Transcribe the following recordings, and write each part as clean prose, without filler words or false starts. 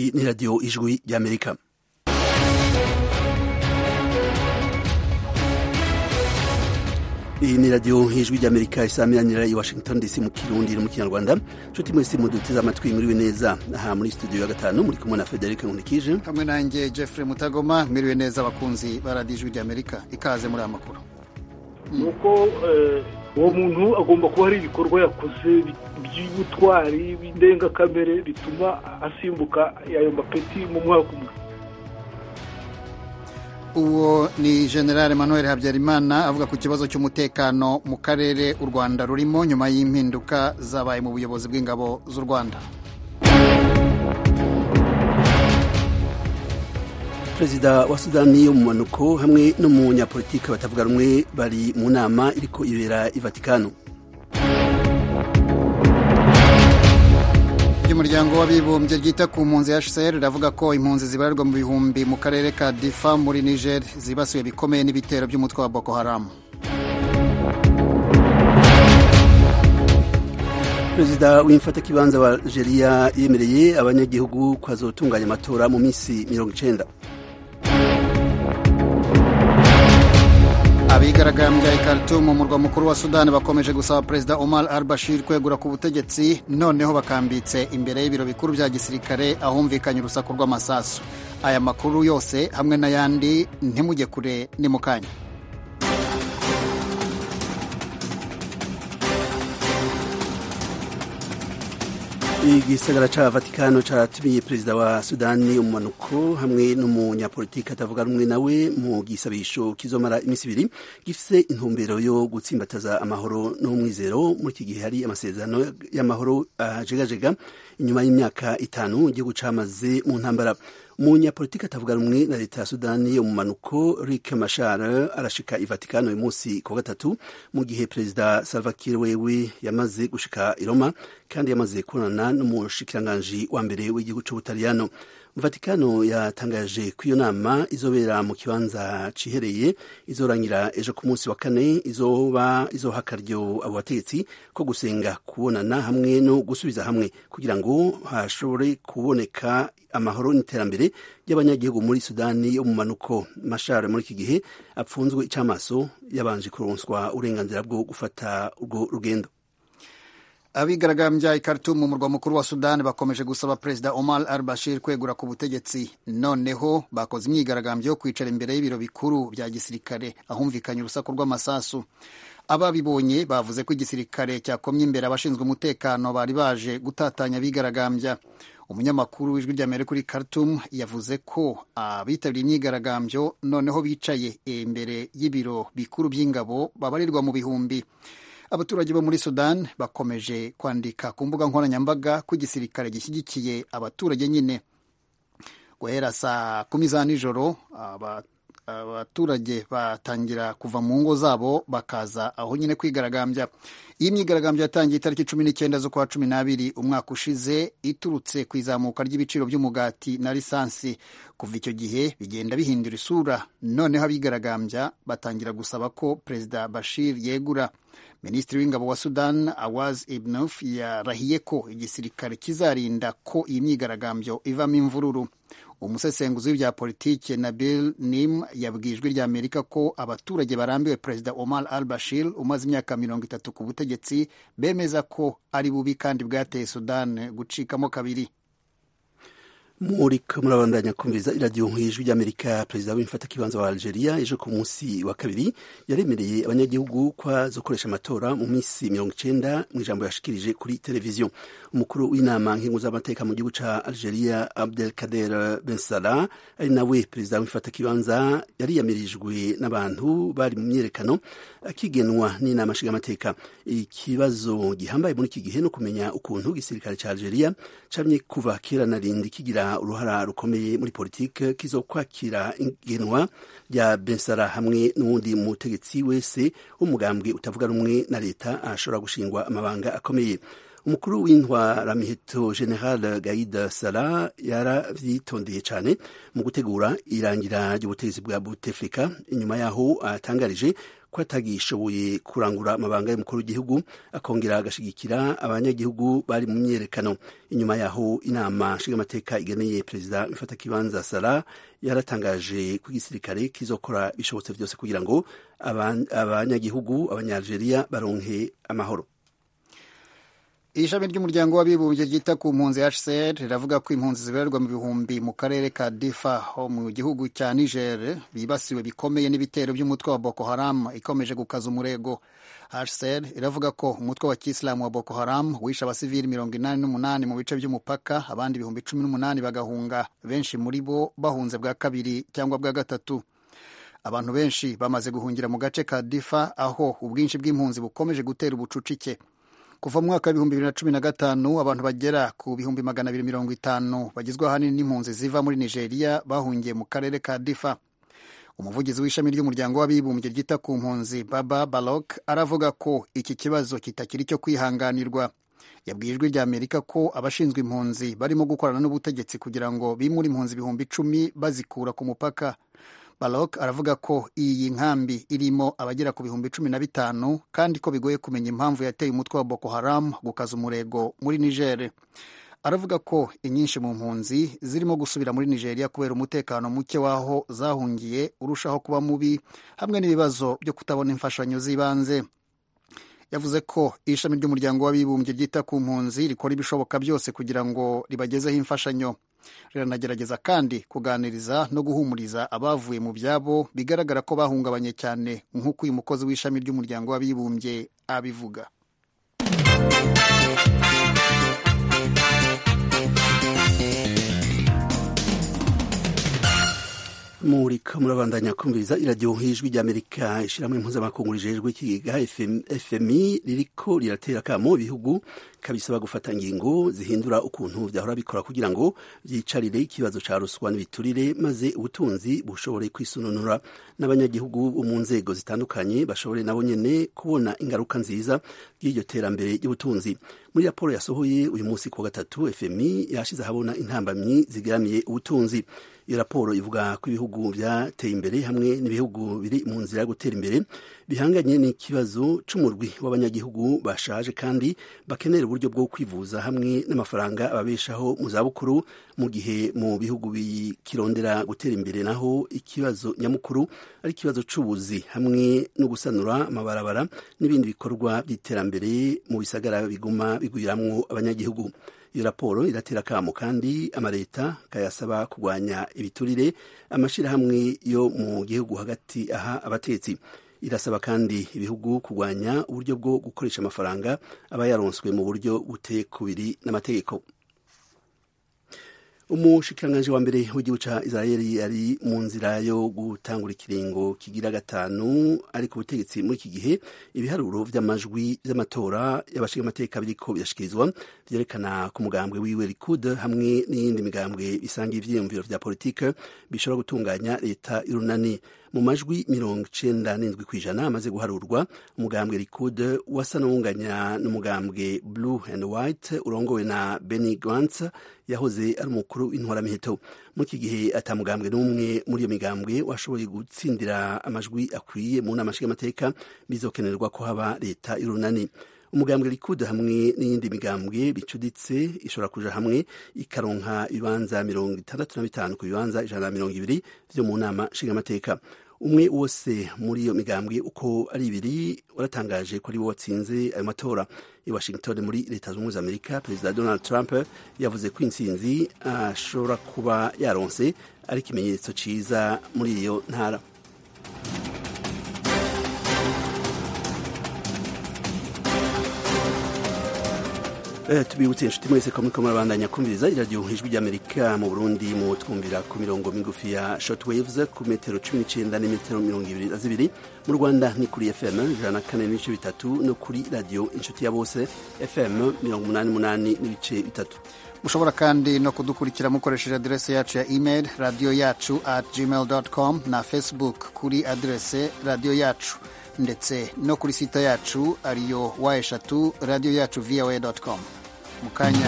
Iyi ni radio Ijwi ry'Amerika. Iyi ni radio Ijwi ry'Amerika isamiranira i Washington DC mu Kirundi no mu Kinyarwanda. Nshuti mwese muduteze amatwi mwiriwe neza. Aha muri studio ya gatanu muri kumwe na Frederic Nkunikije. Hamwe nanjye Jeffrey Mutagoma, mwiriwe neza abakunzi ba radio Ijwi ry'Amerika. Ikaze muri amakuru. Nuko uwo muntu agomba kuba hari ibikorwa yakoze by'ubutwari b'indengakamere bituma asimbuka ayo mapeti mu mwaka umwe. Uwo ni General Emmanuel Habyarimana avuga ku kibazo cy'umutekano mu karere u Rwanda rurimo nyuma y'impinduka zabaye mu buyobozi bw'ingabo z'u Rwanda. Perezida wa Sudani y'umumanuko hamwe n'umunyapolitiki batavuga rumwe bari mu nama iriko ibera i Vatikano. Umuryango w'abibumbye ryita ku mpunzi HCR ravuga ko impunzi zibarirwa mu bihumbi mu karere ka Difa muri Niger zibasiwe bikomeye n'ibitero by'umutwe wa Boko Haram. Perezida w'imfatakibanza wa Algeria yemereye abanyagihugu kwazotunganya amatora mu minsi 90. Abigaragambya i Khartoum mu murwa mukuru wa Sudan bakomeje gusaba Perezida Omar al-Bashir kwegura ku butegetsi, noneho bakambitse imbere y'ibiro bikuru bya gisirikare ahumvikanye urusaku rw'amasasu. Aya makuru yose hamwe n'ayandi ntimujye kure ni mukanya. Igisagara ca Vatikano caratumiye perezida wa Sudani umumanuko hamwe n'umunyapolitiki atavuga rumwe nawe mu gisabisho kizomara imisi ibiri gifise intumbero yo gutsimbataza amahoro n'umwizero muri iki gihe hari amasezerano y'amahoro ajegajega inyuma y'imyaka 5 igihugu camaze mu ntambara. Umunyapolitiki atavuga rumwe na leta ya Sudani y'umumanuko Riek Machar arashika i Vatikano uyu munsi ku gatatu mu gihe perezida Salva Kiir wewe yamaze gushika i Roma kandi yamaze kubonana n'umushikiranganji wa mbere w'igihugu c'Ubutaliyano. Vatikano yatangaje ko iyo nama izobera mu kibanza cihereye izorangira ejo ku munsi wa kane izoha akaryo abo bategetsi ko gusenga kubonana hamwe no gusubiza hamwe kugira ngo hashobore kuboneka amahoro n'iterambere ry'abanyagihugu muri Sudani yo mu manuko. Machar muri iki gihe apfunzwe icamaso yabanje kuronswa uburenganzira bwo gufata urwo rugendo. Abigaragambya i Khartoum mu murwa mukuru wa Sudan bakomeje gusaba Perezida Omar al-Bashir kwegura ku butegetsi, noneho bakoze imyigaragambyo yo kwicara imbere y'ibiro bikuru bya gisirikare ahumvikanye urusaku rw'amasasu. Ababibonye bavuze ko igisirikare cyakomye imbere abashinzwe umutekano bari baje gutatanya abigaragambya. Umunyamakuru w'Ijwi ry'Amerika kuri Khartoum yavuze ko abitabiriye imyigaragambyo noneho bicaye imbere y'ibiro bikuru by'ingabo babarirwa mu bihumbi. Abaturage bo muri Sudan bakomeje kwandika ku mbuga nkoranyambaga ko igisirikare gishyigikiye abaturage nyine. Guhera saa 10 za nijoro abaturage batangira kuva mu ngo zabo bakaza aho nyine kwigaragambya. Iyi myigaragambyo yatangiye itariki 19 z'ukwa 12 umwaka ushize iturutse ku izamuka ry'ibiciro by'umugati na lisansi. Kuva icyo gihe bigenda bihindura isura, noneho abigaragambya batangira gusaba ko Perezida Bashir yegura. Minisitiri w'ingabo wa Sudan Awaz Ibnouf yarahiye ko igisirikare kizarinda ko iyi myigaragambyo ivamo imvururu. Umusesenguzi w'ibya politike Nabil Nim yabwiye Ijwi ry'Amerika ko abaturage barambiwe Perezida Omar al-Bashir umaze imyaka 30 ku butegetsi, bemeza ko ari bubi kandi bwateye Sudan gucikamo kabiri. Muriko murabandanya kumviriza iradiyo Ijwi ry'Amerika. Perezida w'imfatakibanza wa Algeria ejo ku munsi wa kabiri yaremereye abanyagihugu kwa zokoresha amatora mu minsi 90 mu ijambo yashikirije kuri televiziyo. Umukuru w'inama nkenguzamateka mu gihugu ca Algeria Abdelkader Ben Salah ari nawe perezida w'imfatakibanza yariyamirijwe n'abantu bari mu myerekano akigenwa n'inama nshingamateka. Ikibazo gihambaye muri iki gihe no kumenya ukuntu igisirikare ca Algeria camye kuva kera na rindi kigira uruhara rukomeye muri politike kizokwakira ingenwa rya Ben Salah hamwe n'uwundi mutegetsi wese w'umugambwe utavuga rumwe na leta ashobora gushingwa amabanga akomeye. Umukuru w'intwaramiheto General Gaïd Salah yaravyitondeye cyane mu gutegura irangira ry'ubutegetsi bwa Bouteflika, inyuma yaho atangarije ko atagishoboye kurangura amabanga y'umukuru w'igihugu, akongera agashigikira abanyagihugu bari mu myerekano. Inyuma yaho inama nshingamateka igeneye perezida Mfatakibanza Sara yaratangaje ko igisirikare kizokora bishobotse byose kugira ngo abanyagihugu abanyalgeria baronke amahoro. Ishami ry'umuryango w'abibumbye ryita ku mpunzi HCR riravuga ko impunzi zibererwa mu bihumbi mu karere ka Difa ho mu gihugu cya Niger bibasiwe bikomeye n'ibitero by'umutwe wa Boko Haram ikomeje gukaza umurego. HCR iravuga ko umutwe wa Kiislamu wa Boko Haram wishe abasivili 88 mu bice by'umupaka, abandi 18,000 bagahunga, benshi muri bo bahunze bwa kabiri cyangwa bwa gatatu. Abantu benshi bamaze guhungira mu gace ka Difa aho ubwinshi bw'impunzi bukomeje gutera ubucucike. Kuva mu mwaka wa 2015 abantu bagera ku 250 bagizwe ahanini n'impunzi ziva muri Nigeria bahungiye mu karere ka Difa. Umuvugizi w'ishami ry'umuryango w'abibumbye ryita ku mpunzi Baba Balok aravuga ko iki kibazo kitakiri cyo kwihanganirwa. Yabwiye Ijwi ry'Amerika ko abashinzwe impunzi barimo gukorana n'ubutegetsi kugira ngo bimure impunzi 10,000 bazikura ku mupaka. Balok aravuga ko iyi nkambi irimo abagera ku 15,000 kandi ko bigoye kumenya impamvu yateye umutwe wa Boko Haram gukaza umurego muri Niger. Aravuga ko inyinshi mu mpunzi zirimo gusubira muri Nigeria kubera umutekano muke waho zahungiye urushaho kuba mubi hamwe n'ibibazo byo kutabona imfashanyo z'ibanze. Yavuze ko ishami ry'umuryango w'abibumbye ryita ku mpunzi rikora ibishoboka byose kugira ngo ribagezeho imfashanyo. Riranagerageza kandi kuganiriza no guhumuriza abavuye mu byabo bigaragara ko bahungabanye cyane, nk'uko uyu mukozi w'ishami ry'umuryango w'abibumbye abivuga. Muriko murabandanya kumviriza iradiyo Ijwi ry'Amerika, ishiramwe mpuzamakungu rijejwe ikiga FMI ririko riratera kamo ibihugu kabisaba gufata ingingo zihindura ukuntu vyahora bikora kugira ngo vyicarire ikibazo ca ruswa n'ibiturire, maze ubutunzi bushobore kwisununura n'abanyagihugu bo mu nzego zitandukanye bashobore nabo nyene kubona ingaruka nziza y'iryo terambere ry'ubutunzi. Muri raporo yasohoye uyu munsi ku gatatu, FMI yashize ahabona intambamyi zigeramiye ubutunzi. Iyo raporo ivuga ko ibihugu byateye imbere hamwe n'ibihugu biri mu nzira yo gutera imbere bihanganye n'ikibazo c'umurwi w'abanyagihugu bashaje kandi bakenera uburyo bwo kwivuza hamwe n'amafaranga ababeshaho mu zabukuru, mu gihe mu bihugu bikirondera gutera imbere naho ikibazo nyamukuru ari ikibazo c'ubuzi hamwe no gusanura amabarabara n'ibindi bikorwa by'iterambere mu bisagara biguma bigwiramwo abanyagihugu. Iyo raporo iratera kamo kandi amareta kayasaba kugwanya ibiturire amashirahamwe yo mu gihugu hagati aha abatetsi. Irasaba kandi ibihugu kugwanya uburyo bwo gukoresha amafaranga aba yaronswe mu buryo buteye kubiri n'amategeko. Umushikiranganji wa mbere w'igihugu ca Israeli yari mu nzira yo gutangura ikiringo kigira gatanu ari ku butegetsi muri iki gihe ibiharuro vy'amajwi vy'amatora y'abashingamateka biriko birashikirizwa vyerekana ku mugambwe wiwe Likud hamwe n'iyindi migambwe bisangiye ivyiyumviro vya politike bishobora gutunganya leta y'urunani. Mu majwi 97% amaze guharurwa, umugambwe Likud wasa n'uwunganya n'umugambwe Blue and White urongowe na Benny Gantz yahoze ari umukuru w'intwaramiheto. Mu iki gihe atamugambwe n'umwe muri iyo migambwe washoboye gutsindira amajwi akwiye mu nama nshingamateka bizokenerwa ko haba leta y'urunani. Umugambwe Likud hamwe n'iyindi migambwe bicuditse ishobora kuja hamwe ikaronka ibibanza 65 ku bibanza 120 vyo mu nama nshingamateka. Umwe wose muri iyo migambwe uko ari ibiri waratangaje ko ari wo watsinze ayo matora. I Washington muri Leta Zunze Ubumwe za Amerika, Perezida Donald Trump yavuze ko intsinzi ashobora kuba yaronse ari ikimenyetso ciza muri iyo ntara. Tubibutse inshuti mwese ko muriko murabandanya kumviriza iradiyo Ijwi ry'Amerika. Mu Burundi mu twumvira ku mirongo migufi ya shortwaves ku metero 19 n'imetero 22. Mu Rwanda ni kuri FM 104.3 no kuri radio Inshuti ya Bose FM 88.3. Mushobora kandi no kudukurikira mukoresheje adresse yacu ya email radio yacu @gmail.com na Facebook kuri adresse radio yacu, ndetse no kuri site yacu ariyo wa3 radio yacu voa.com. Mukanya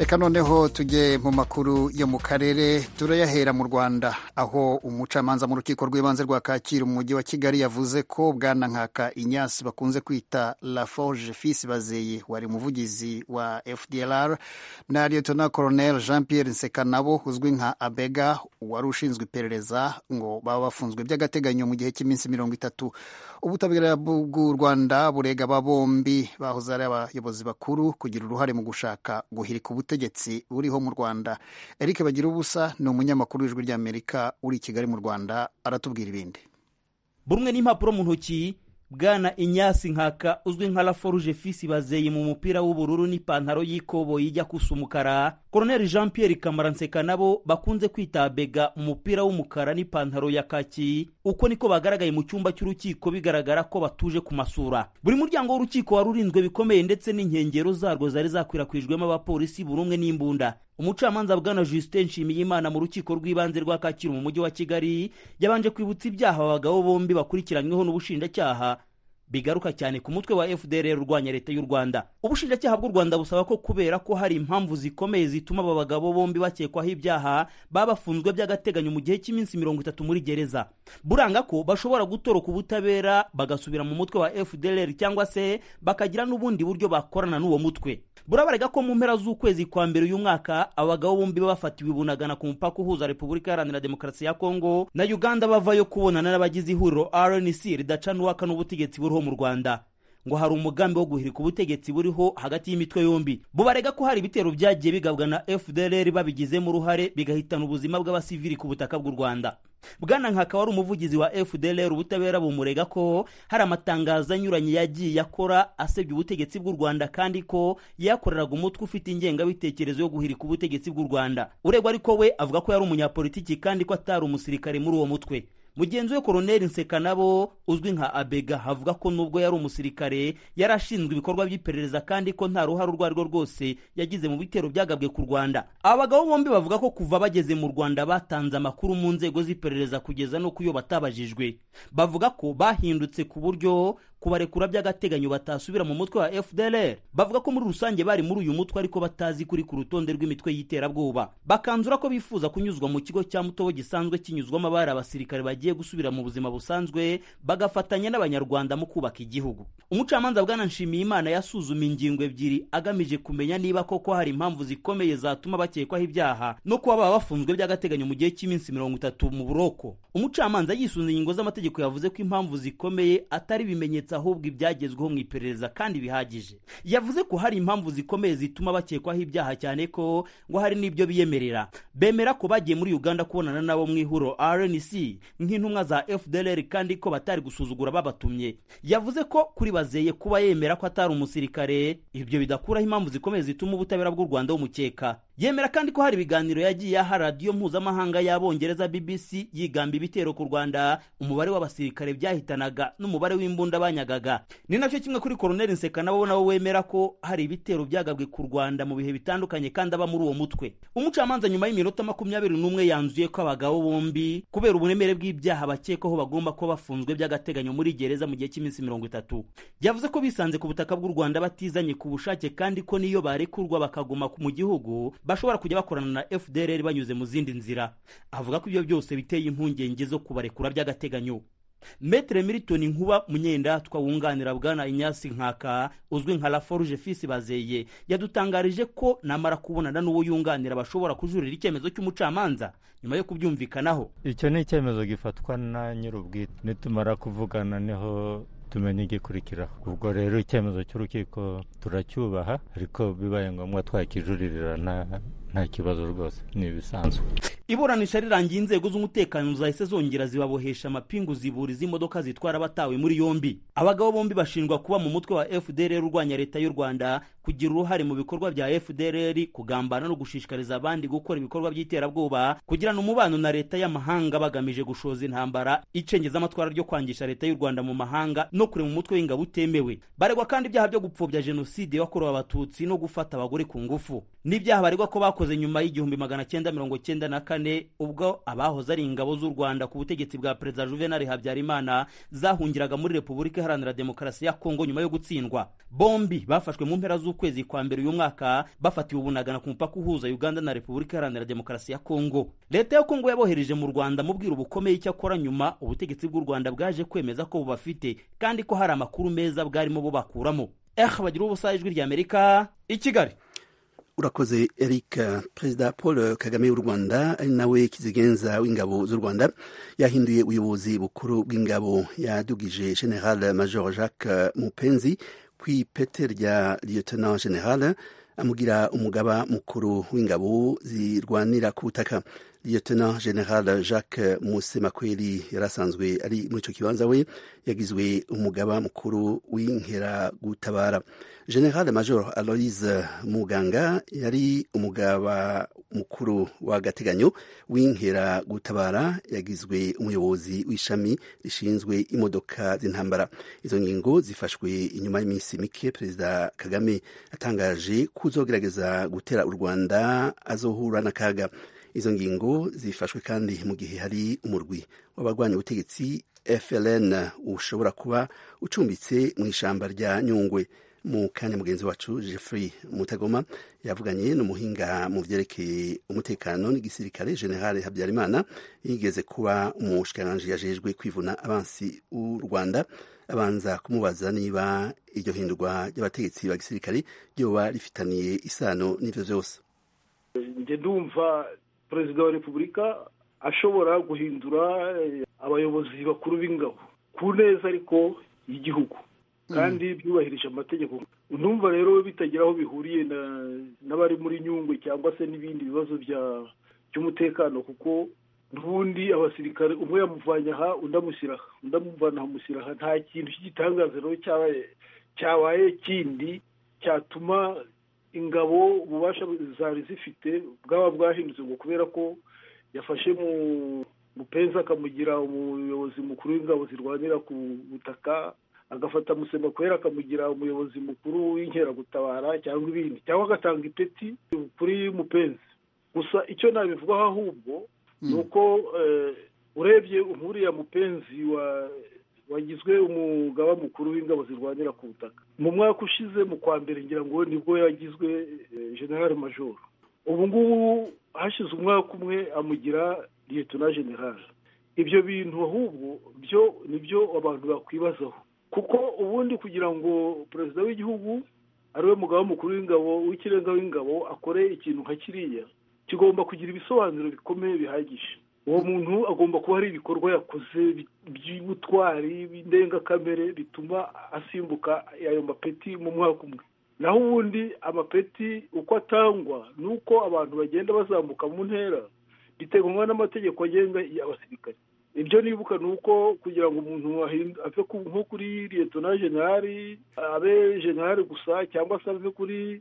reka noneho tujye mu makuru yo mu karere. Turayahera mu Rwanda, aho umucamanza mu rukiko rw'ibanze rwa Kacyiru mu mujyi wa Kigali yavuze ko Bwana Nkaka Ignace bakunze kwita Laforge Fils Bazeye wari umuvugizi wa FDLR na Lieutenant Colonel Jean Pierre Nsekanabo uzwi nka Abega wari ushinzwe iperereza ngo baba bafunzwe by'agateganyo mu gihe cy'iminsi 30. Ubutabera bw'u Rwanda burega aba bombi bahoze ari abayobozi bakuru kugira uruhare mu gushaka guhirika ubutegetsi buriho mu Rwanda. Eric Bagirubusa ni umunyamakuru w'Ijwi ry'Amerika uri i Kigali mu Rwanda, aratubwira ibindi. Burumwe n'impapuro mu ntoki, Bwana Ignace Nkaka uzwi nka Laforge Fils Bazeye mu mupira w'ubururu n'ipantaro y'ikoboyi ijya kusa umukara, Colonel Jean Pierre Kamara Nsekanabo bakunze kwita Abega umupira w'umukara n'ipantaro ya kaki. Uko niko bagaragaye mu cyumba cy'urukiko, bigaragara ko batuje ku masura. Buri muryango w'urukiko wari urinzwe bikomeye ndetse n'inkengero zarwo zari zakwirakwijwemo abapolisi burumwe n'imbunda. Umucamanza Bwana Justin Nshimiyimana mu rukiko rw'ibanze rwa Kacyiru mu mujyi wa Kigali yabanje kwibutsa ibyaha abagabo bombi bakurikiranyweho n'ubushinjacyaha bigaruka cyane ku mutwe wa FDLR urwanya leta y'u Rwanda. Ubushinjacyaha bw'u Rwanda busaba ko kubera ko hari impamvu zikomeye zituma aba bagabo bombi bakekwaho ibyaha babafunzwe by'agateganyo mu gihe cy'iminsi 30 muri gereza, buranga ko bashobora gutoroka ubutabera bagasubira mu mutwe wa FDLR cyangwa se bakagira n'ubundi buryo bakorana n'uwo mutwe. Burabarega ko mu mpera z'ukwezi kwa mbere uyu mwaka abagabo bombi bafatiwe Bunagana ku mupaka uhuza Repubulika Iharanira Demokarasi ya Kongo na Uganda bavayo kubonana n'abagize ihuriro RNC ridacanuwaka n'ubutegetsi buriho mu Rwanda. Ngo hari umugambi wo guhirika ubutegetsi buriho hagati y'imitwe yombi. Bubarega ko hari ibitero byagiye bigabwa na FDLR babigizemo uruhare bigahitana ubuzima bw'abasivili ku butaka bw'u Rwanda. Bwana Nkaka wari umuvugizi wa FDLR, ubutabera bumurega ko hari amatangazo anyuranye yagiye akora asebya ubutegetsi bw'u Rwanda kandi ko yakoreraga umutwe ufite ingengabitekerezo yo guhirika ubutegetsi bw'u Rwanda. Uregwa ariko we avuga ko yari umunyapolitiki kandi ko atari umusirikare muri uwo mutwe. Mugenzi we Colonel Nsekanabo uzwi nka Abega havuga ko nubwo yari umusirikare yarashinzwe ibikorwa by'iperereza kandi ko nta ruhare urwo arirwo rwose yagize mu bitero byagabwe ku Rwanda. Abagabo bombi bavuga ko kuva bageze mu Rwanda batanze amakuru mu nzego z'iperereza kugeza no kuyo batabajijwe. Bavuga ko bahindutse ku buryo kubarekura by'agateganyo batasubira mu mutwe wa FDLR. Bavuga ko muri rusange bari muri uyu mutwe ariko batazi kuri ku rutonde rw'imitwe y'iterabwoba. Bakanzura ko bifuza kunyuzwa mu kigo cya Mutobo gisanzwe kinyuzwamo abari abasirikare bagiye gusubira mu buzima busanzwe bagafatanya n'abanyarwanda mu kubaka igihugu. Umucamanza Bwana Nshimiyimana yasuzuma ingingo ebyiri agamije kumenya niba koko hari impamvu zikomeye zatuma bakekwaho ibyaha no kuba baba bafunzwe by'agateganyo mu gihe cy'iminsi 30 mu buroko. Umucamanza yisunze ingingo z'amategeko yavuze ko impamvu zikomeye atari bimenyetso ahubwo ibyagezweho mu iperereza kandi bihagije. Yavuze ko hari impamvu zikomeye zituma bakekwaho ibyaha cyane ko ngo hari n'ibyo biyemerera. Bemera ko bagiye muri Uganda kubonana nabo mu ihuro RNC nk'intumwa za FDLR kandi ko batari gusuzugura babatumye. Yavuze ko kuri Bazeye kuba yemera ko atari umusirikare ibyo bidakuraho impamvu zikomeye zituma ubutabera bw'u Rwanda bumukeka. Yemera kandi ko hari ibiganiro yagiye aha radiyo mpuzamahanga y'Abongereza BBC yigamba ibitero ku Rwanda, umubare w'abasirikare byahitanaga n'umubare w'imbunda banyagaga. Ni nacyo kimwe kuri Colonel Nsekanabo nawe wemera ko hari ibitero byagabwe ku Rwanda mu bihe bitandukanye kandi aba muri uwo mutwe. Umucamanza nyuma y'iminota 21 yanzuye ko abagabo bombi kubera uburemere bw'ibyaha bakekwaho bagomba ko bafunzwe by'agateganyo muri gereza mu gihe cy'iminsi 30. Yavuze ko bisanze ku butaka bw'u Rwanda batizanye ku bushake kandi ko niyo barekurwa bakaguma mu gihugu bashobora kujya bakorana na FDLR banyuze mu zindi nzira. Avuga ko ibyo byose biteye impungenge zo kubarekura by'agateganyo. Maître Milton Nkuba Munyendatwa wunganira Bwana Ignace Nkaka uzwi nka Laforge Fils Bazeye yadutangarije ko namara kubonana n'uwo yunganira bashobora kujurira icyemezo cy'umucamanza nyuma yo kubyumvikanaho. Icyo ni icyemezo gifatwa na nyir'ubwite, nitumara kuvugana niho tumenye igikurikiraho. Ubwo rero icyemezo cy'urukiko turacyubaha, ariko bibaye ngombwa twakijuririra nta kibazo rwose, ni ibisanzwe. Iburanisha rirangiye inzego z'umutekano zahise zongera zibabohesha amapingu ziburiza imodoka zitwara abatawe muri yombi. Abagabo bombi bashinjwa kuba mu mutwe wa FDLR urwanya leta y'u Rwanda, kugira uruhare mu bikorwa bya FDLR, kugambana no gushishikariza abandi gukora ibikorwa by'iterabwoba, kugirana umubano na leta y'amahanga bagamije gushoza intambara, icengeza amatwara ryo kwangisha leta y'u Rwanda mu mahanga no kurema umutwe w'ingabo utemewe. Baregwa kandi ibyaha byo gupfobya jenoside yakorewe abatutsi no gufata abagore ku ngufu. N'ibyaha baregwa ko bakoze nyuma y'igihumbi 1990 kane ubwo abahoze ari ingabo z'u Rwanda ku butegetsi bwa Perezida Juvenal Habyarimana zahungiraga muri Repubulika Iharanira Demokarasi ya Kongo nyuma yo gutsindwa. Bombi bafashwe mu mpera z'ukwezi kwa mbere uyu mwaka bafatiwe Bunagana ku mupaka uhuza Uganda na Repubulika Iharanira Demokarasi ya Kongo. Leta ya Kongo yabohereje mu Rwanda mubwira ubukomeye icyo akora, nyuma ubutegetsi bw'u Rwanda bwaje kwemeza ko bubafite kandi ko hari amakuru meza bwarimo bubakuramo. Bagira ubusa, Ijwi ry'Amerika, i Kigali. Urakoze Eric. Perezida Paul Kagame w'u Rwanda ari nawe kizigenza w'ingabo z'u Rwanda yahinduye ubuyobozi bukuru bw'ingabo, yadugije General Major Jacques Mupenzi kw'ipete rya Lieutenant General amugira umugaba mukuru w'ingabo zirwanira ku butaka. Lieutenant General Jacques Musemakweli yarasanzwe ari muri ico kibanza, we yagizwe umugaba mukuru w'inkeragutabara. General Major Aloise Muganga yari umugaba mukuru w'agateganyo w'inkeragutabara, yagizwe umuyobozi w'ishami rishinzwe imodoka z'intambara. Izo ngingo zifashwe inyuma y'iminsi mike Perezida Kagame atangaje kuzogerageza gutera u Rwanda azohura n'akaga. Izo ngingo zifashwe kandi mu gihe hari umurwi w'abarwanya ubutegetsi FLN ushobora kuba ucumbitse mu ishamba rya Nyungwe. Mu kanya mugenzi wacu Jeffrey Mutagoma yavuganye n'umuhinga mu vyerekeye umutekano n'igisirikare General Habyarimana, yigeze kuba umushikiranganji yajejwe kwivuna abansi u Rwanda, abanza kumubaza niba iryo hindurwa ry'abategetsi ba gisirikare ryoba rifitaniye isano n'ivyo vyose. Nje ndumva Perezida wa Repubulika ashobora guhindura abayobozi bakuru b'ingabo ku neza ariko y'igihugu kandi byubahirije amategeko. Ndumva rero bitagira aho bihuriye n'abari muri Nyungwe cyangwa se n'ibindi bibazo by'umutekano, kuko n'ubundi abasirikare umwe yamuvanye aha undamuvana amushyiraha. Nta kintu cy'igitangaza rero cyabaye kindi cyatuma ingabo ububasha zari zifite bwaba bwahindutse ngo kubera ko yafashe Mupenzi akamugira umuyobozi mukuru w'ingabo zirwanira ku butaka, agafata Musemakweli akamugira umuyobozi mukuru w'inkeragutabara cyangwa ibindi, cyangwa agatanga ipeti kuri Mupenzi. Gusa icyo nabivugaho ahubwo nuko urebye nkuriya Mupenzi wagizwe umugaba mukuru w'ingabo zirwanira ku butaka mu mwaka ushize mu kwa mbere, ngira ngo nibwo yagizwe General Major. Ubu ngubu hashize umwaka umwe amugira Lieutenant General. Ibyo bintu ahubwo byo nibyo abantu bakwibazaho, kuko ubundi kugira ngo perezida w'igihugu ariwe mugaba mukuru w'ingabo w'ikirenga w'ingabo akore ikintu nka kiriya, kigomba kugira ibisobanuro bikomeye bihagije. Uwo muntu agomba kuba hari ibikorwa yakoze by'ubutwari b'indengakamere bituma asimbuka ayo mapeti mu mwaka umwe. Naho ubundi amapeti uko atangwa nuko abantu bagenda bazamuka mu ntera biteganywa n'amategeko agenga y'abasirikare. Ibyo nibuka nuko kugira ngo umuntu ave nko kuri Lieutenant General abe General gusa, cyangwa se ave kuri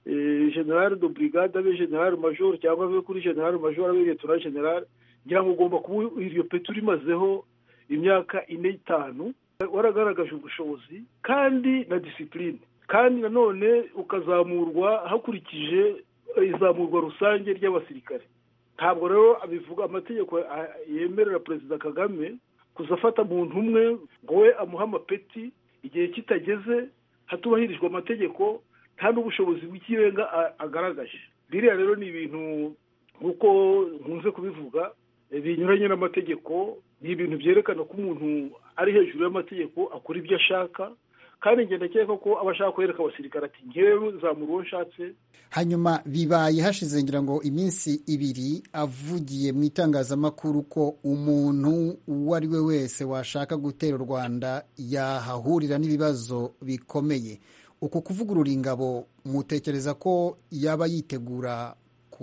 General de Brigade abe General Major, cyangwa ave kuri General Major abe Lieutenant General, ngira ngo ugomba kuba iryo peti urimazeho imyaka 4-5 waragaragaje ubushobozi kandi na discipline, kandi nanone ukazamurwa hakurikije izamurwa rusange ry'abasirikare. Ntabwo rero abivuga amategeko yemerera Perezida Kagame kuzafata umuntu umwe ngo we amuha amapeti igihe kitageze hatubahirijwe amategeko nta n'ubushobozi bw'ikirenga agaragaje. Biriya rero ni ibintu nk'uko nkunze kubivuga binyuranye n'amategeko, ni ibintu byerekana ko umuntu ari hejuru y'amategeko akora ibyo ashaka, kandi ngenda cyeka ko abashaka kwereka abasirikare ati ngewe zamura uwo nshatse. Hanyuma bibaye hashize ngira ngo iminsi 2 avugiye mu itangazamakuru ko umuntu uwo ari we wese washaka gutera u Rwanda yahahurira n'ibibazo bikomeye. Uko kuvugurura ingabo mutekereza ko yaba yitegura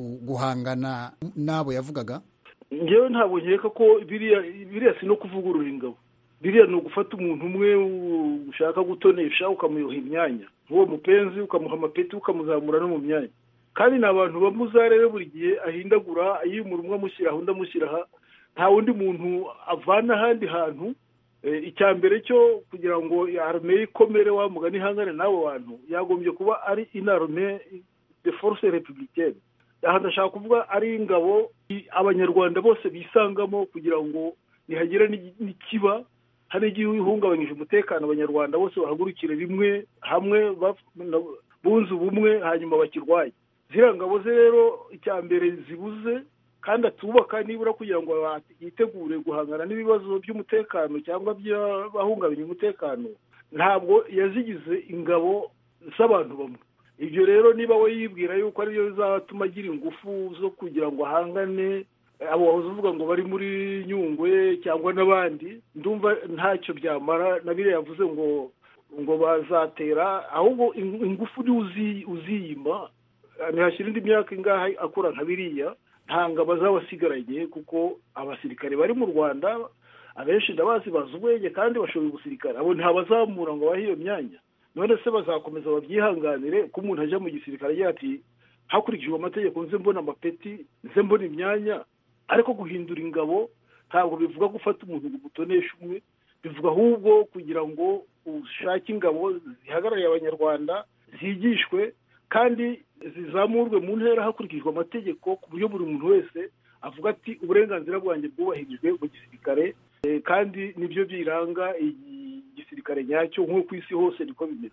guhangana n'abo yavugaga? Ngewe ntabwo nkeka ko biriya si no kuvugurura ingabo. Biriya ni ugufata umuntu umwe ushaka gutonesha ukamuyoha imyanya, nk'uwo Mupenzi ukamuha amapeti ukamuzamura no mu myanya. Kandi n'abantu bamuzarere buri gihe ahindagura, yimura umwe amushyiraho undi amushyiraha, nta wundi muntu avana ahandi hantu. Icya mbere cyo kugira ngo armée ikomere wa mugani hangane n'abo bantu yagombye kuba ari une armée de force républicaine. aha ndashaka kuvuga ari ingabo abanyarwanda bose bisangamo, kugira ngo nihagira n'ikiba hari igihe ihungabanyije umutekano, abanyarwanda bose bahagurukire rimwe hamwe bunze ubumwe hanyuma bakirwaye. ziriya ngabo ze rero icya mbere zibuze kandi atubaka nibura kugira ngo yitegure guhangana n'ibibazo by'umutekano cyangwa by'abahungabanya umutekano, ntabwo yazigize ingabo z'abantu bamwe. ibyo rero niba we yibwira yuko ariyo bizatuma agira ingufu zo kugira ngo ahangane abo wahoze uvuga ngo bari muri Nyungwe cyangwa n'abandi, ndumva ntacyo byamara. na biriya yavuze ngo bazatera, ahubwo ingufu uziyima ntihashyira indi myaka ingahe akora nka biriya, nta ngabo bazabasigaranye, kuko abasirikare bari mu Rwanda abenshi ndabazi bazi ubwenge kandi bashoboye ubusirikare, abo ntabazamura ngo bahe iyo myanya. none se bazakomeza babyihanganire ko umuntu ajya mu gisirikare agira ati hakurikijwe amategeko nze mbona amapeti nze mbona imyanya, ariko guhindura ingabo ntabwo bivuga gufata umuntu ngo umutoneshe umwe, bivuga ahubwo kugira ngo ushake ingabo zihagarariye abanyarwanda, zigishwe kandi zizamurwe mu ntera hakurikijwe amategeko, ku buryo buri muntu wese avuga ati uburenganzira bwanjye bwubahirijwe mu gisirikare, kandi nibyo biranga igisirikare nyacyo, nk'uko ku isi hose niko bimeze.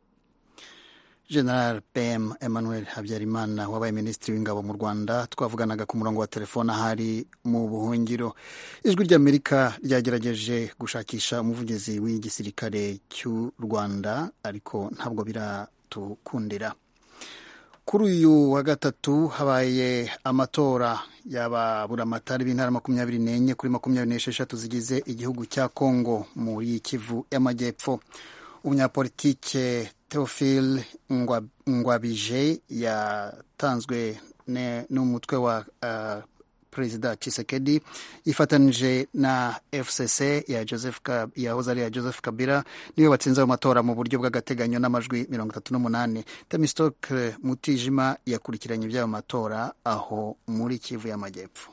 General PM Emmanuel Habyarimana wabaye minisitiri w'ingabo mu Rwanda, twavuganaga ku murongo wa telefone ahari mu buhungiro. Ijwi ry'Amerika ryagerageje gushakisha umuvugizi w'igisirikare cy'u Rwanda ariko ntabwo biratukundira. Kuri uyu wa gatatu habaye amatora y'ababuramatari b'intara 24 kuri 26 zigize igihugu cya Kongo muri Kivu y'Amajyepfo. Umunyapolitike Theophile Ngwabije yatanzwe n'umutwe wa Perezida Tshisekedi yifatanije na FCC yahoze ari Joseph Kabila niwe batsinze mu matora mu buryo bw'agateganyo n'amajwi 38. Temistocle Mutijima yakurikiranye iby'ayo matora aho muri Kivu y'Amajyepfo.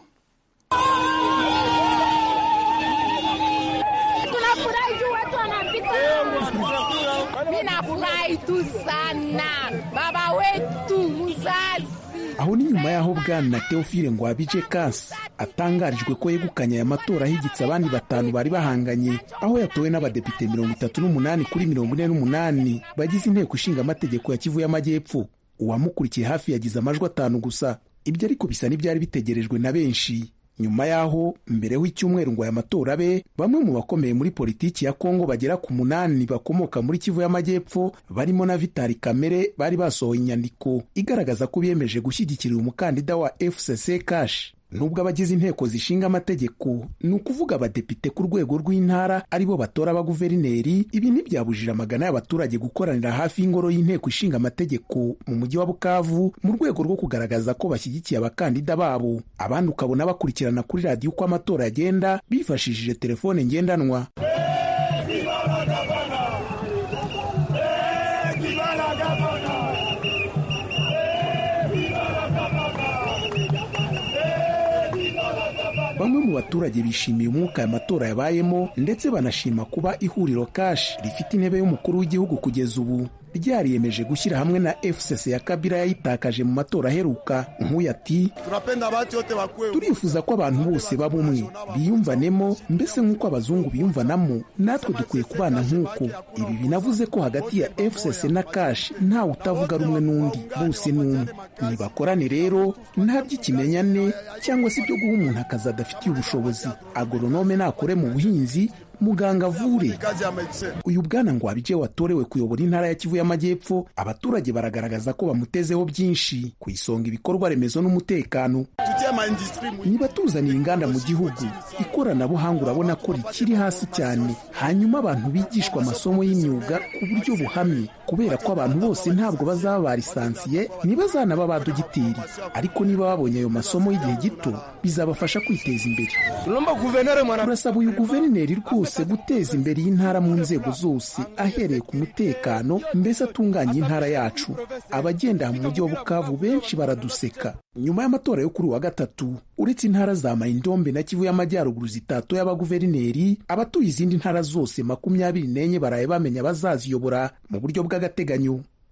Ninafurahi tu sana baba wetu muzazi. Aho ni nyuma y'aho Bwana Theophile Ngwabije Kasi atangarijwe ko yegukanye aya matora ahigitse abandi batanu bari bahanganye, aho yatowe n'abadepite 38 kuri 48 bagize inteko ishinga amategeko ya Kivu y'Amajyepfo. Uwamukurikiye hafi yagize amajwi 5 gusa. Ibyo ariko bisa n'ibyari bitegerejwe na benshi. Nyuma yaho mbere w'icyumweru ngo aya matora abe, bamwe mu bakomeye muri politiki ya Kongo bagera ku 8 bakomoka muri Kivu y'Amajyepfo barimo na Vitali Kamere bari basohoye inyandiko igaragaza ko biyemeje gushyigikira umukandida wa FCC Kash. Nubwo abagize inteko zishinga amategeko, ni ukuvuga abadepite ku rwego rw'intara aribo batora abaguverineri, ibi ntibyabujije amagana y'abaturage gukoranira hafi y'ingoro y'inteko ishinga amategeko mu mujyi wa Bukavu mu rwego rwo kugaragaza ko bashyigikiye abakandida babo. Abandi ukabona bakurikirana kuri radiyo uko amatora yagenda bifashishije telefone ngendanwa. Bamwe mu baturage bishimiye umwuka aya matora yabayemo ndetse banashima kuba ihuriro Kash rifite intebe y'umukuru w'igihugu kugeza ubu ryariyemeje gushyira hamwe na FCC ya Kabila yayitakaje mu matora aheruka. Nk'uyu ati turifuza ko abantu bose baba umwe biyumvanemo, mbese nk'uko abazungu biyumvanamo natwe dukwiye kubana nk'uko. Ibi binavuze ko hagati ya FCC na Kash ntawe utavuga rumwe n'undi, bose n'umwe. Nibakorane rero nta by'ikimenyane cyangwa se ibyo guha umuntu akazi adafitiye ubushobozi. Agoronome nakore mu buhinzi, muganga avure. Uyu Bwana Ngwabije watorewe kuyobora intara ya Kivu y'Amajyepfo, abaturage baragaragaza ko bamutezeho byinshi ku isonga ibikorwa remezo n'umutekano. Niba tuzanira inganda mu gihugu, ikoranabuhanga urabona ko rikiri hasi cyane, hanyuma abantu bigishwa amasomo y'imyuga ku buryo buhamye, kubera ko abantu bose ntabwo bazaba barisansiye, ntibazanaba badogiteri, ariko niba babonye ayo masomo y'igihe gito bizabafasha kwiteza imbere. Turasaba uyu guverineri rwose guteza imbere y'intara mu nzego zose, ahereye ku mutekano, mbese atunganye intara yacu. Abagenda mu mujyi wa Bukavu benshi baraduseka. Nyuma y'amatora yo kuri wa gatatu, uretse intara za Maindombe na Kivu y'Amajyaruguru zitatoye abaguverineri, abatuye izindi ntara zose 24 baraye bamenya bazaziyobora mu buryo bw'agateganyo.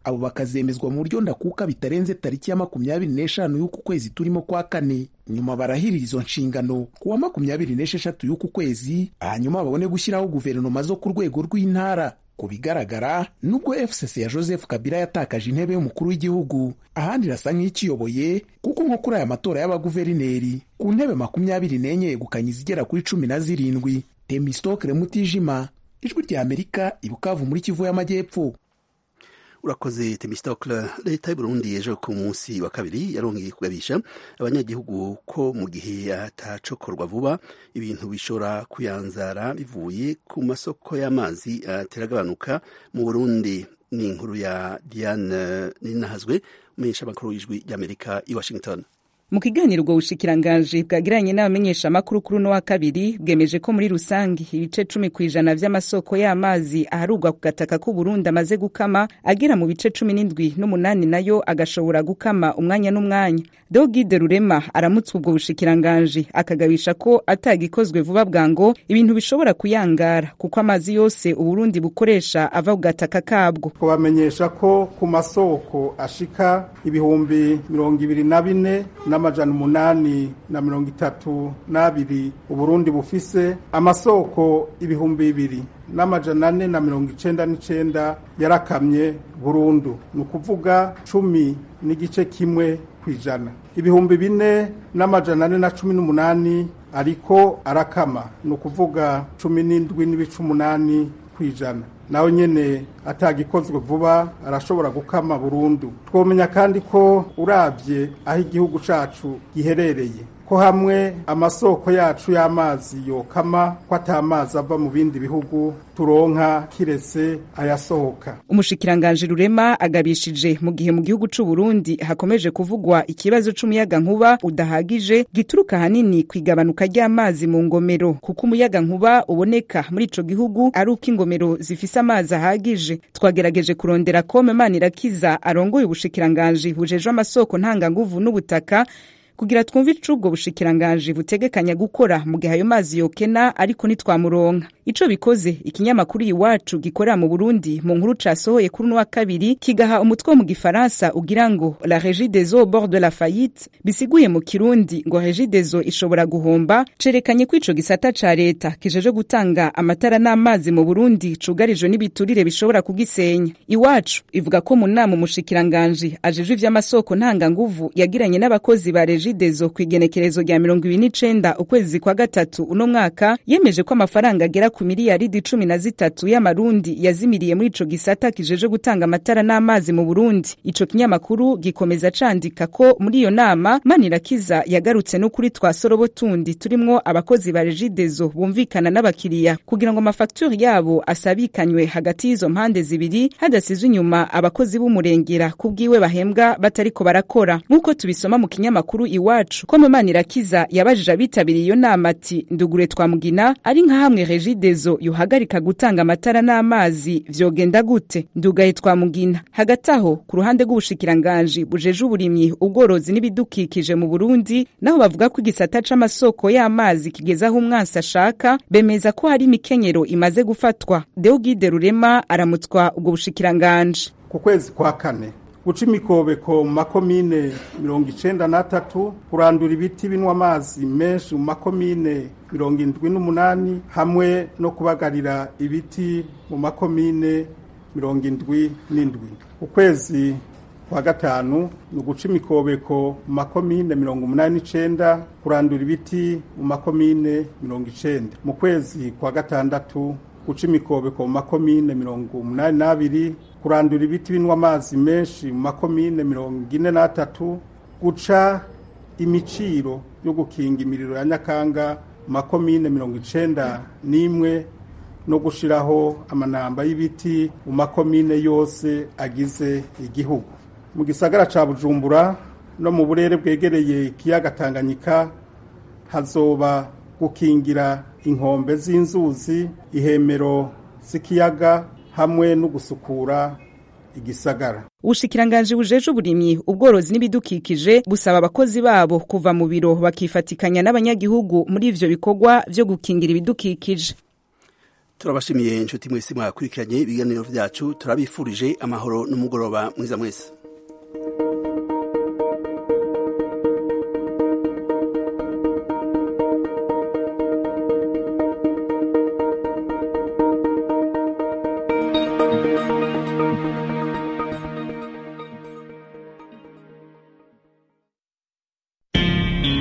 abo bakazemezwa mu buryo ndakuka bitarenze tariki ya 25 y'uku kwezi turimo kwa kane. Nyuma barahirira izo nshingano kuwa 26 y'uku kwezi, hanyuma babone gushyiraho guverinoma zo ku rwego rw'intara. Ku bigaragara, nubwo FCC ya Joseph Kabila yatakaje intebe y'umukuru w'igihugu, ahandi irasa nk'ikiyoboye, kuko nko kuri aya matora y'abaguverineri ku ntebe 24 yegukanye izigera kuri 17. Temistokle Mutijima, Ijwi rya Amerika, i Bukavu muri Kivu y'Amajyepfo. Urakoze Temistokle. Leta y'u Burundi ejo ku munsi wa kabiri yarongeye kugabisha abanyagihugu ko mu gihe atacokorwa vuba ibintu bishobora kuyanzara bivuye ku masoko y'amazi ateragabanuka mu Burundi. Ni inkuru ya Diane Ninahazwe, umumenyesha makuru w'Ijwi ry'Amerika i Washington. Mu kiganiro ubwo bushikiranganje bwagiranye n'abamenyesha makuru kuri no wa kabiri bwemeje ko muri rusangi ibice 10% vy'amasoko y'amazi aharugwa ku gataka ku Burundi amaze gukama, agera mu bice 17.8 nayo agashobora gukama umwanya n'umwanya. Dogide Rurema aramutswe ubwo bushikiranganje akagabisha ko atagikozwe vuba bwango ibintu bishobora kuyangara kuko amazi yose Uburundi bukoresha ava ku gataka kabwo. Kubamenyesha ko ku masoko ashika ibihumbi 24 n'amajana 832 Uburundi bufise, amasoko ibihumbi 2 n'amajana 499 yarakamye burundu, nukuvuga 10 n'igice kimwe kwijana. Ibihumbi 4 n'amajana 418 ariko arakama, nukuvuga 17 n'ibice 8 kwijana. Nawe nyene atagikozwe vuba arashobora gukama burundu. Twomenya kandi ko uravye aho igihugu cacu giherereye, ko hamwe amasoko yacu y'amazi yokama, ko atamazi ava mu bindi bihugu turonka kiretse ayasohoka. Umushikiranganje Rurema agabishije mu gihe mu gihugu c'u Burundi hakomeje kuvugwa ikibazo c'umuyaga nkuba udahagije gituruka hanini kwigabanuka ry'amazi mu ngomero, kuko umuyaga nkuba uboneka muri ico gihugu ari uko ingomero zifise amazi ahagije. Twagerageje kurondera Kome Manirakiza arongoye ubushikiranganje bujejwe amasoko ntanganguvu n'ubutaka kugira twumve icubwo bushikiranganje butegekanya gukora mu gihe ayo mazi yokena, ariko nitwamuronka. Ico bikoze ikinyamakuru Iwacu gikorera mu Burundi mu nkuru casohoye kuri no wa kabiri kigaha umutwe mu gifaransa ugira ngo la Régie des eaux au bord de la faillite, bisiguye mu Kirundi ngo Régie des eaux ishobora guhomba, cerekanye ko ico gisata ca leta kijeje gutanga amatara n'amazi mu Burundi cugarijwe n'ibiturire bishobora kugisenya. Iwacu ivuga ko mu nama umushikiranganje ajeje ivy'amasoko ntanganguvu yagiranye n'abakozi ba Régie des eaux kwigenekerezo rya 29 ukwezi kwa gatatu uno mwaka, yemeje ko amafaranga agera ku miliyaridi 13 y'amarundi yazimiriye muri ico gisata kijeje gutanga amatara n'amazi mu Burundi. Ico kinyamakuru gikomeza candika ko muri iyo nama Manirakiza yagarutse no kuri twasorobo tundi turimwo abakozi ba Régie des eaux bumvikana n'abakiriya kugira ngo amafacture yabo asabikanywe hagati y'izo mpande zibiri, hadasizwe inyuma abakozi b'umurengera kubwiwe bahembwa batariko barakora. Nkuko tubisoma mu kinyamakuru Iwacu, ko Manirakiza yabajije abitabiriye iyo nama ati ndugure twamugina ari nka hamwe Régie des eaux yuhagarika gutanga amatara n'amazi vyogenda gute? Ndugaye twamugina. Hagati aho ku ruhande rw'ubushikiranganje bujeje uburimyi, ubworozi n'ibidukikije mu Burundi naho bavuga ko igisata c'amasoko y'amazi kigezaho umwansi ashaka, bemeza ko hari imikenyero imaze gufatwa. Deogide Rurema aramutswa ubwo bushikiranganje. Ku kwezi kwa kane guca imikobeko mu makomine 93, kurandura ibiti binwa amazi menshi mu makomine 78, hamwe no kubagarira ibiti mu makomine 77. Ukwezi kwa gatanu ni uguca imikobeko mu makomine 89, kurandura ibiti mu makomine 90. Mu kwezi kwa gatandatu guca imikobeko mu makomine 82, kurandura ibiti binwa amazi menshi mu makomine 43, guca imiciro yo gukinga imiriro ya Nyakanga mu makomine 91, no gushiraho amanamba y'ibiti mu makomine yose agize igihugu. Mu gisagara ca Bujumbura no mu burere bwegereye ikiyaga Tanganyika hazoba gukingira inkombe z'inzuzi, ihemero z'ikiyaga, hamwe no gusukura igisagara. Ubushikiranganje bujeje uburimyi, ubworozi n'ibidukikije busaba abakozi babo kuva mu biro bakifatikanya n'abanyagihugu muri ivyo bikorwa vyo gukingira ibidukikije. turabashimiye inshuti mwese mwakurikiranye ibiganiro vyacu turabifurije amahoro n'umugoroba mwiza mwese.